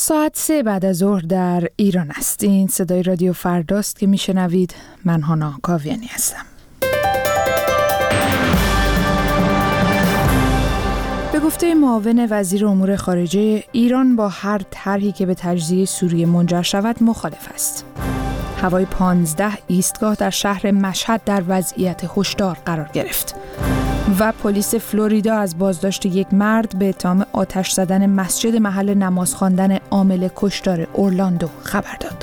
ساعت 3 بعد از ظهر در ایران است. این صدای رادیو فرداست که میشنوید. من هانا کاویانی هستم. به گفته معاون وزیر امور خارجه، ایران با هر طرحی که به تجزیه سوریه منجر شود مخالف است. هوای 15 ایستگاه در شهر مشهد در وضعیت هشدار قرار گرفت و پلیس فلوریدا از بازداشت یک مرد به اتهام آتش زدن مسجد محل نماز خواندن عامل کشتار اورلاندو خبر داد.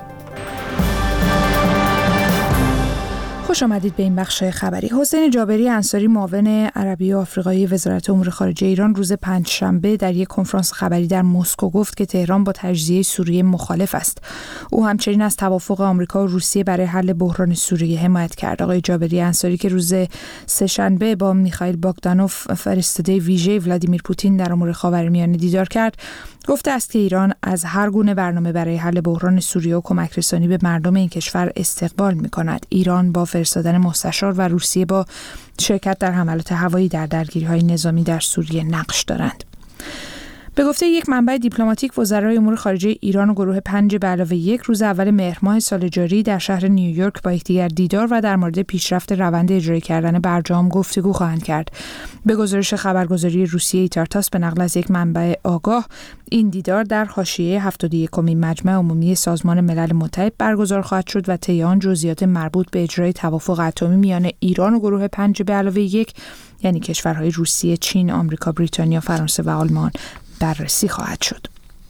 خوش آمدید به این بخش خبری. حسین جابری انصاری، معاون عربی و آفریقایی وزارت امور خارجه ایران، روز پنجشنبه در یک کنفرانس خبری در مسکو گفت که تهران با تجزیه سوریه مخالف است. او همچنین از توافق آمریکا و روسیه برای حل بحران سوریه حمایت کرد. آقای جابری انصاری که روز سه‌شنبه با میخائیل باگدانوف، فرستاده ویژه ولادیمیر پوتین در امور خاورمیانه دیدار کرد، گفته است که ایران از هر گونه برنامه برای حل بحران سوریه و کمک رسانی به مردم این کشور استقبال می‌کند. ایران با فرستادن مستشار و روسیه با شرکت در حملات هوایی در درگیری‌های نظامی در سوریه نقش دارند. به گفته یک منبع دیپلماتیک، وزرای امور خارجه ایران و گروه 5+1 روز اول مهر ماه سال جاری در شهر نیویورک با یکدیگر دیدار و در مورد پیشرفت روند اجرایی کردن برجام گفتگو خواهند کرد. به گزارش خبرگزاری روسیه ایتارتاس به نقل از یک منبع آگاه، این دیدار در حاشیه 71مین مجمع عمومی سازمان ملل متحد برگزار خواهد شد و طی آن جزئیات مربوط به اجرای توافق اتمی میان ایران و گروه 5+1 یعنی کشورهای روسیه، چین، آمریکا، بریتانیا، فرانسه و آلمان بررسی خواهد شد.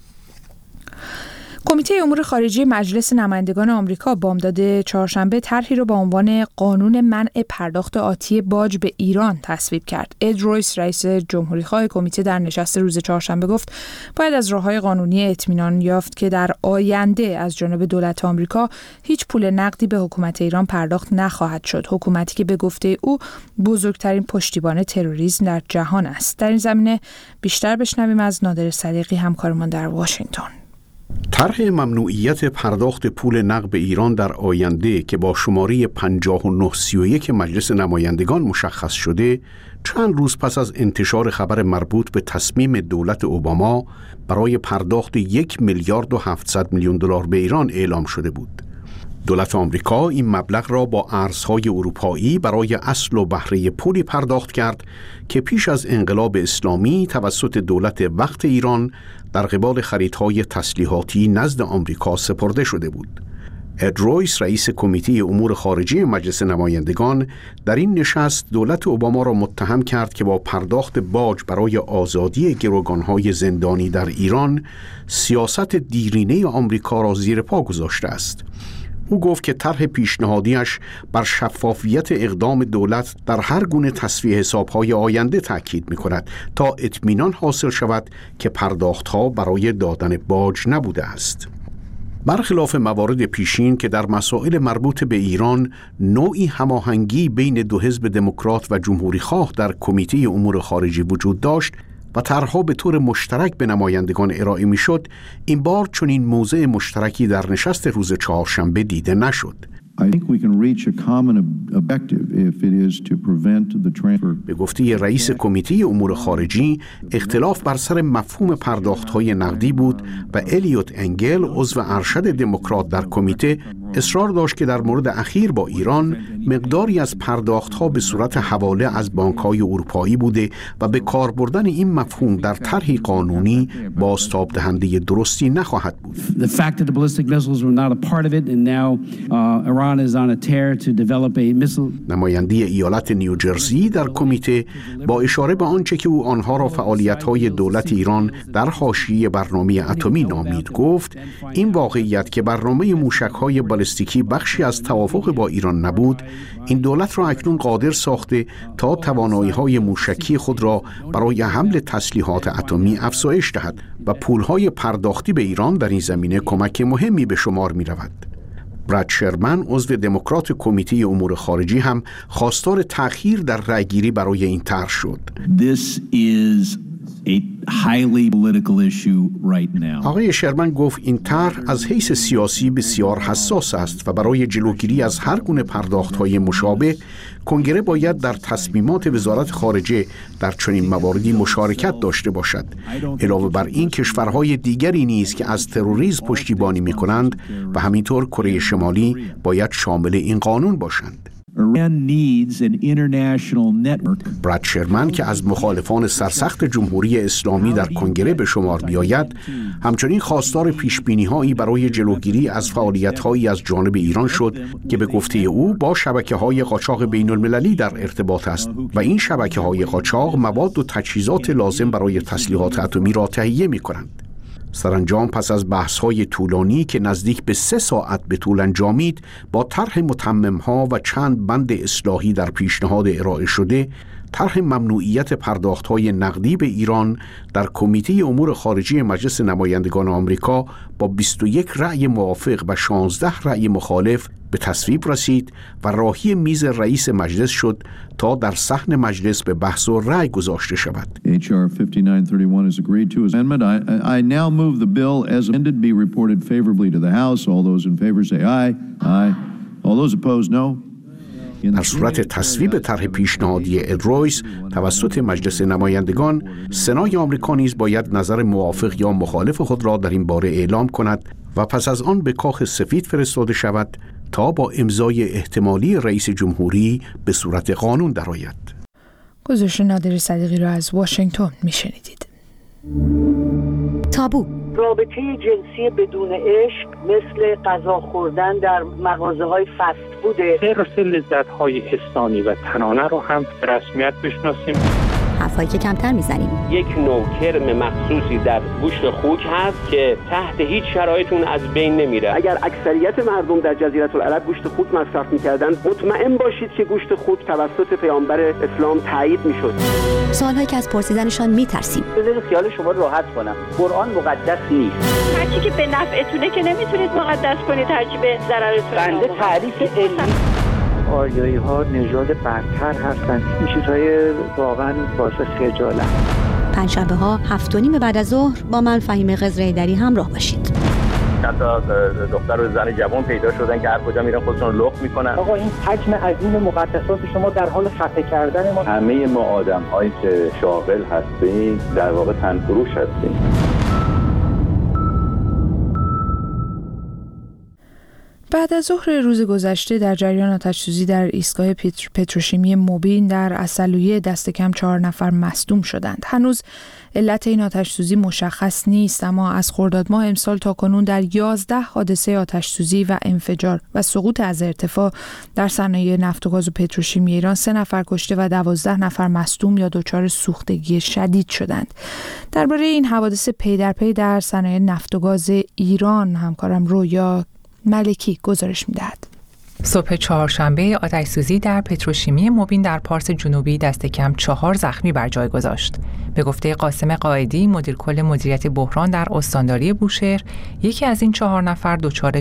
کمیته امور خارجه مجلس نمایندگان آمریکا بامداد چهارشنبه طرحی را با عنوان قانون منع پرداخت آتی باج به ایران تصویب کرد. اد رویس، رئیس جمهوری‌خواه کمیته، در نشست روز چهارشنبه گفت باید از راه‌های قانونی اطمینان یافت که در آینده از جانب دولت آمریکا هیچ پول نقدی به حکومت ایران پرداخت نخواهد شد. حکومتی که به گفته او بزرگترین پشتیبان تروریسم در جهان است. در این زمینه بیشتر بشنویم از نادر صدیقی، همکارمان در واشنگتن. طرح ممنوعیت پرداخت پول نقد به ایران در آینده که با شماره 5931 مجلس نمایندگان مشخص شده، چند روز پس از انتشار خبر مربوط به تصمیم دولت اوباما برای پرداخت 1,700,000,000 دلار به ایران اعلام شده بود. دولت آمریکا این مبلغ را با ارزهای اروپایی برای اصل و بهره پولی پرداخت کرد که پیش از انقلاب اسلامی توسط دولت وقت ایران در قبال خریدهای تسلیحاتی نزد آمریکا سپرده شده بود. اد رویس، رئیس کمیته امور خارجه مجلس نمایندگان، در این نشست دولت اوباما را متهم کرد که با پرداخت باج برای آزادی گروگانهای زندانی در ایران سیاست دیرینه آمریکا را زیر پا گذاشته است. او گفت که طرح پیشنهادیش بر شفافیت اقدام دولت در هر گونه تصفیه حساب‌های آینده تاکید می‌کند تا اطمینان حاصل شود که پرداخت‌ها برای دادن باج نبوده است. برخلاف موارد پیشین که در مسائل مربوط به ایران نوعی هماهنگی بین دو حزب دموکرات و جمهوری‌خواه در کمیته امور خارجه وجود داشت و طرحها به طور مشترک به نمایندگان ارائه می‌شد، این بار چنین موضع مشترکی در نشست روز چهارشنبه دیده نشد. به گفته رئیس کمیته امور خارجی، اختلاف بر سر مفهوم پرداخت‌های نقدی بود و الیوت انگل، عضو ارشد دموکرات در کمیته، اصرار داشت که در مورد اخیر با ایران مقداری از پرداخت‌ها به صورت حواله از بانک‌های اروپایی بوده و به کار بردن این مفهوم در طرحی قانونی بازتاب دهنده درستی نخواهد بود. نماینده ایالت نیوجرسی در کمیته با اشاره به آنچه که او آنها را فعالیت‌های دولت ایران در حاشیه برنامه اتمی نامید، گفت این واقعیت که برنامه موشک‌های بالستیکی بخشی از توافق با ایران نبود، این دولت را اکنون قادر ساخته تا توانایی‌های موشکی خود را برای حمل تسلیحات اتمی افزایش دهد و پول‌های پرداختی به ایران در این زمینه کمک مهمی به شمار می‌رود. براد شرمن، عضو دموکرات کمیته امور خارجی، هم خواستار تأخیر در رأیگیری برای این طرح شد. آقای شرمن گفت این طرح از حیث سیاسی بسیار حساس است و برای جلوگیری از هر گونه پرداخت‌های مشابه کنگره باید در تصمیمات وزارت خارجه در چنین مواردی مشارکت داشته باشد. علاوه بر این کشورهای دیگری نیز که از تروریسم پشتیبانی می‌کنند و همینطور کره شمالی باید شامل این قانون باشند. براد شرمن که از مخالفان سرسخت جمهوری اسلامی در کنگره به شمار بیاید، همچنین خواستار پیشبینی‌هایی برای جلوگیری از فعالیت‌هایی از جانب ایران شد که به گفته او با شبکه‌های قاچاق بین‌المللی در ارتباط است و این شبکه‌های قاچاق مواد و تجهیزات لازم برای تسلیحات اتمی را تهیه می‌کنند. سرانجام پس از بحث‌های طولانی که نزدیک به 3 ساعت به طول انجامید، با طرح متمم‌ها و چند بند اصلاحی در پیشنهاد ارائه شده، طرح ممنوعیت پرداخت‌های نقدی به ایران در کمیته امور خارجی مجلس نمایندگان آمریکا با 21 رأی موافق و 16 رأی مخالف به تصویب رسید و راهی میز رئیس مجلس شد تا در صحن مجلس به بحث و رأی گذاشته شود. HR 5931 is agreed to as amendment. I now move the bill as amended be reported favorably to the House. All those in favor say aye. Aye. All those opposed no. در صورت تصویب طرح پیشنهادی ادرویس توسط مجلس نمایندگان، سنای آمریکا نیز باید نظر موافق یا مخالف خود را در این باره اعلام کند و پس از آن به کاخ سفید فرستاده شود تا با امضای احتمالی رئیس جمهوری به صورت قانون درآید. گزارش نادر صدیقی را از واشنگتن میشنیدید. تابو رابطه جنسی بدون عشق مثل غذا خوردن در مغازه‌های فست فوده. حرص لذت‌های حسانی و تنانه رو هم به رسمیت بشناسیم. حرفایی که کمتر میزنیم. یک نوع کرم مخصوصی در گوشت خوک هست که تحت هیچ شرایطی اون از بین نمیره. اگر اکثریت مردم در جزیره العرب گوشت خوک مصرف می‌کردن، مطمئن باشید که گوشت خوک توسط پیامبر اسلام تایید می‌شد. سوالایی که از پرسیدنشان میترسیم. بذارید خیال شما رو راحت کنم. قرآن مقدس نیست. هرچی که به نفعتونه که نمیتونید مقدس کنید، هرچی به ضررتونه. بنده تعریف علمی آریایی ها نژاد برتر هستند. این چیزهای واقعا باعث خجالت. پنجشنبه ها 7:30 بعد از ظهر با من فهیم خضرایدری همراه باشید. حتی دختر و زن جوان پیدا شدن که هر کجا میرن خودشون لخت میکنن. آقا این حجم عظیم مقدسات شما در حال خفه کردن ما. همه ما آدم‌هایی که شاغل هستیم در واقع تنفروش هستیم. بعد از ظهر روز گذشته در جریان آتش‌سوزی در ایستگاه پتروشیمی موبین در عسلویه دست کم 4 نفر مصدوم شدند. هنوز علت این آتش‌سوزی مشخص نیست، اما از خرداد ماه امسال تا کنون در 11 حادثه آتش‌سوزی و انفجار و سقوط از ارتفاع در صنایع نفت و گاز و پتروشیمی ایران 3 نفر کشته و 12 نفر مصدوم یا دچار سوختگی شدید شدند. درباره این حوادث پی در پی در صنایع نفت و گاز ایران همکارم رویا ملکی گزارش می‌دهد. صبح چهارشنبه آتش‌سوزی در پتروشیمی موبین در پارس جنوبی دست کم 4 زخمی بر جای گذاشت. به گفته قاسم قائدی مدیر کل مدیریت بحران در استانداری بوشهر، یکی از این 4 نفر دچار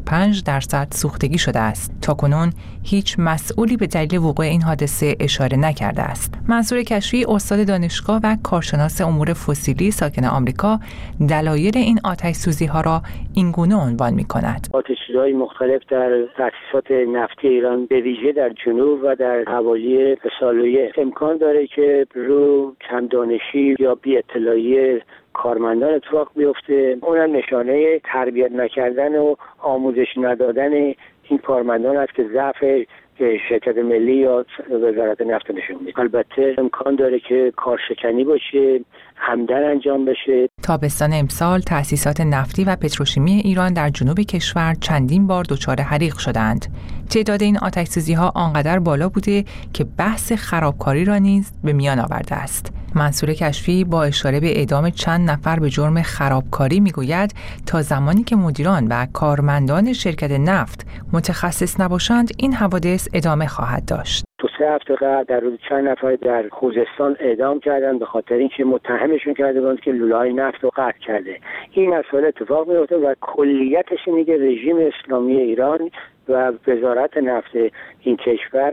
65% سوختگی شده است. تاکنون هیچ مسئولی به دلیل وقوع این حادثه اشاره نکرده است. منصور کشفی استاد دانشگاه و کارشناس امور فسیلی ساکن آمریکا دلایل این آتش‌سوزی‌ها را اینگونه عنوان می‌کند. آتش‌سوزی‌های مختلف در تأسیسات نفتی ایران به ویژه در جنوب و در حوالی سالویه امکان داره که رو کم دانشی یا بی اطلاعی کارمندان اتفاق بیفته. اون نشانه تربیت نکردن و آموزش ندادن این کارمندان است که ضعف شرکت ملی یا وزارت نفت نشون میده. البته امکان داره که کارشکنی باشه، همدر انجام بشه. تابستان امسال تأسیسات نفتی و پتروشیمی ایران در جنوب کشور چندین بار دچار حریق شدند. تعداد این آتش‌سوزی‌ها آنقدر بالا بوده که بحث خرابکاری را نیز به میان آورده است. منصور کشفی با اشاره به اعدام چند نفر به جرم خرابکاری میگوید تا زمانی که مدیران و کارمندان شرکت نفت متخصص نباشند این حوادث ادامه خواهد داشت. 2-3 هفته قبل در روز چند نفر در خوزستان اعدام کردن به خاطر اینکه متهمشون کرده بودند که لوله‌های نفت رو قطع کرده. این مسئله اتفاق میفته و کلیتش اینه که رژیم اسلامی ایران و وزارت نفت این کشور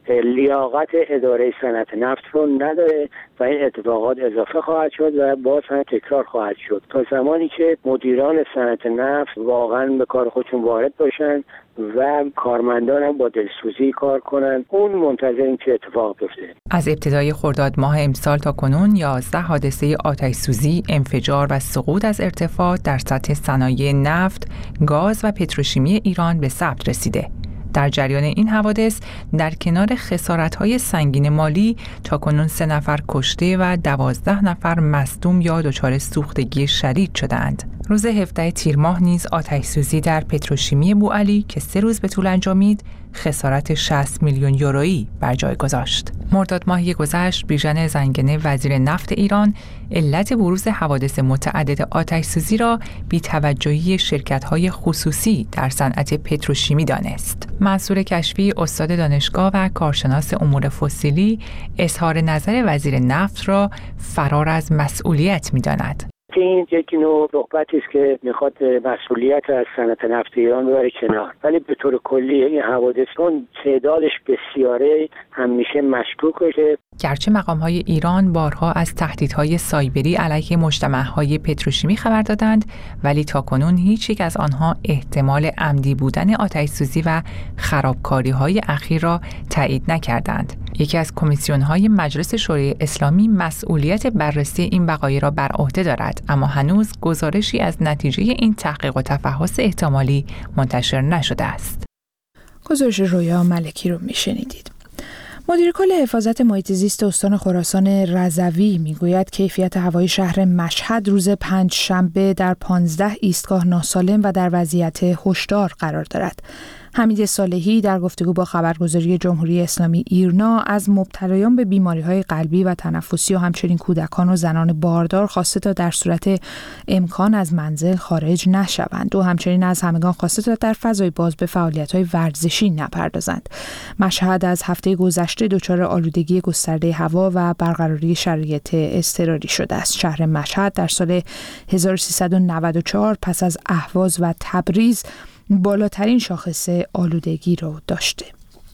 لیاقت اداره صنعت نفت رو نداره و این اتفاقات اضافه خواهد شد و باز هم تکرار خواهد شد تا زمانی که مدیران صنعت نفت واقعا به کار خودشون وارد باشن و کارمندان هم با دلسوزی کار کنن. اون منتظریم که اتفاق بیفته. از ابتدای خرداد ماه امسال تا کنون 11 حادثه آتش‌سوزی، انفجار و سقوط از ارتفاع در سطح صنایع نفت، گاز و پتروشیمی ایران به ثبت رسیده. در جریان این حوادث در کنار خسارت‌های سنگین مالی تاکنون 3 نفر کشته و 12 نفر مصدوم یا دچار سوختگی شدید شدند. روز 17 تیر ماه نیز آتش‌سوزی در پتروشیمی بوعلی که 3 روز به طول انجامید خسارت 60 میلیون یورویی بر جای گذاشت. مرداد ماه گذشت بیژن زنگنه وزیر نفت ایران علت بروز حوادث متعدد آتش‌سوزی را بی‌توجهی شرکت‌های خصوصی در صنعت پتروشیمی دانست. منصور کشفی استاد دانشگاه و کارشناس امور فسیلی اظهار نظر وزیر نفت را فرار از مسئولیت می‌داند. این یک نوع صحبتی است که میخواد مسئولیت از صنعت نفت ایران ببره کنار، ولی به طور کلی این حوادث اون تعدادش بسیاره همیشه مشکوک باشه. گرچه مقام‌های ایران بارها از تهدیدهای سایبری علیه مجتمع‌های پتروشیمی خبر دادند، ولی تاکنون هیچ یک از آنها احتمال عمدی بودن آتش‌سوزی و خرابکاری‌های اخیر را تایید نکردند. یکی از کمیسیون‌های مجلس شورای اسلامی مسئولیت بررسی این وقایع را بر عهده دارد، اما هنوز گزارشی از نتیجه این تحقیق و تفحص احتمالی منتشر نشده است. گزارش رویا ملکی رو میشنیدید. مدیر کل حفاظت محیط زیست استان خراسان رضوی میگوید کیفیت هوای شهر مشهد روز پنجشنبه در 15 ایستگاه ناسالم و در وضعیت هشدار قرار دارد. حمید صالحی در گفتگو با خبرگزاری جمهوری اسلامی ایرنا از مبتلایان به بیماری‌های قلبی و تنفسی و همچنین کودکان و زنان باردار خواسته تا در صورت امکان از منزل خارج نشوند و همچنین از همگان خواسته تا در فضای باز به فعالیت‌های ورزشی نپردازند. مشهد از هفته گذشته دچار آلودگی گسترده هوا و برقراری شرایط اضطراری شده است. شهر مشهد در سال 1394 پس از اهواز و تبریز بالاترین شاخص آلودگی رو داشته.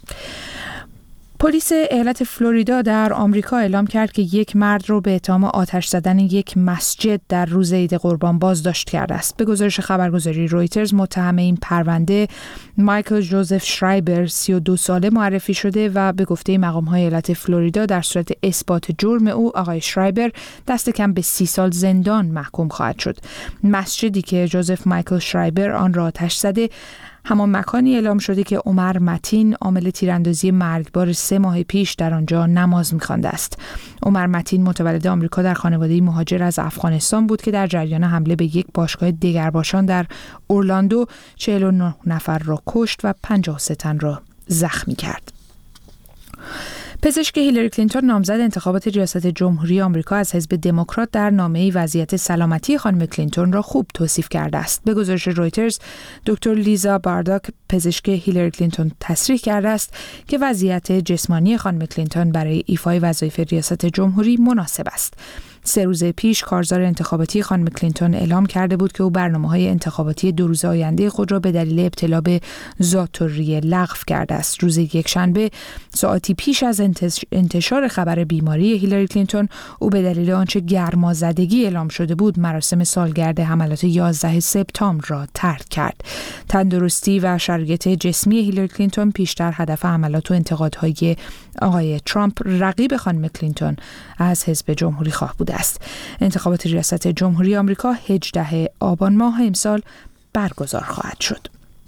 پلیس ایالت فلوریدا در آمریکا اعلام کرد که یک مرد رو به اتهام آتش زدن یک مسجد در روز عید قربان بازداشت کرده است. به گزارش خبرگزاری رویترز متهم این پرونده مایکل جوزف شرایبر 32 ساله معرفی شده و به گفته مقام‌های ایالت فلوریدا در صورت اثبات جرم او آقای شرایبر دست کم به 30 سال زندان محکوم خواهد شد. مسجدی که جوزف مایکل شرایبر آن را آتش زده همان مکانی اعلام شده که عمر متین عامل تیراندازی مرگبار 3 ماه پیش در آنجا نماز می‌خوانده است. عمر متین متولد آمریکا در خانواده‌ای مهاجر از افغانستان بود که در جریان حمله به یک باشگاه دگرباشان در اورلاندو 49 نفر را کشت و 53 تن را زخمی کرد. پزشک هیلاری کلینتون نامزد انتخابات ریاست جمهوری آمریکا از حزب دموکرات در نامه‌ای وضعیت سلامتی خانم کلینتون را خوب توصیف کرده است. به گزارش رویترز دکتر لیزا بارداک پزشک هیلاری کلینتون تصریح کرده است که وضعیت جسمانی خانم کلینتون برای ایفای وظایف ریاست جمهوری مناسب است. 3 روز پیش کارزار انتخاباتی خانم کلینتون اعلام کرده بود که او برنامه‌های انتخاباتی 2 روز آینده خود را به دلیل ابتلا به ذات‌الریه لغو کرده است. روز یکشنبه ساعتی پیش از انتشار خبر بیماری هیلاری کلینتون او به دلیل آنچه گرمازدگی اعلام شده بود مراسم سالگرد حملات 11 سپتامبر را ترک کرد. تندرستی و شرایط جسمی هیلاری کلینتون پیشتر هدف حملات و انتقادهای آقای ترامپ رقیب خانم کلینتون از حزب جمهوری خواه بوده است. انتخابات ریاست جمهوری آمریکا 18 آبان ماه امسال برگزار خواهد شد.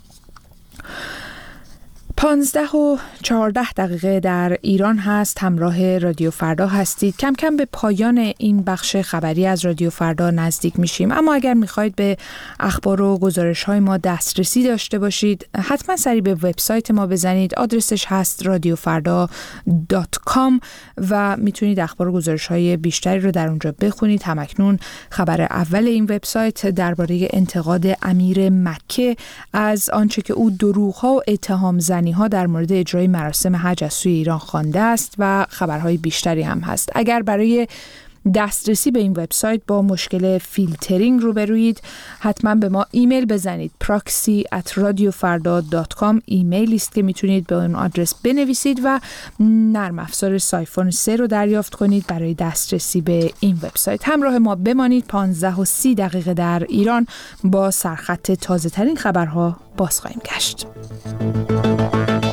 15:14 در ایران هست. همراه رادیو فردا هستید. کم کم به پایان این بخش خبری از رادیو فردا نزدیک میشیم، اما اگر میخواید به اخبار و گزارش‌های ما دسترسی داشته باشید حتما سری به وبسایت ما بزنید. آدرسش هست radiofarda.com و میتونید اخبار و گزارش‌های بیشتری رو در اونجا بخونید. همکنون خبر اول این وبسایت درباره انتقاد امیر مکه از آنچه که او دروغ‌ها و اتهام زنی ها در مورد اجرای مراسم حج از سوی ایران خوانده است و خبرهای بیشتری هم هست. اگر برای دسترسی به این وبسایت با مشکل فیلترینگ روبرویید، حتما به ما ایمیل بزنید. proxy@radiofarda.com ایمیلی است که میتونید به اون آدرس بنویسید و نرم افزار سایفون 3 رو دریافت کنید برای دسترسی به این وبسایت. همراه ما بمانید. 15:30 در ایران با سرخط تازه ترین خبرها باز خواهیم گشت.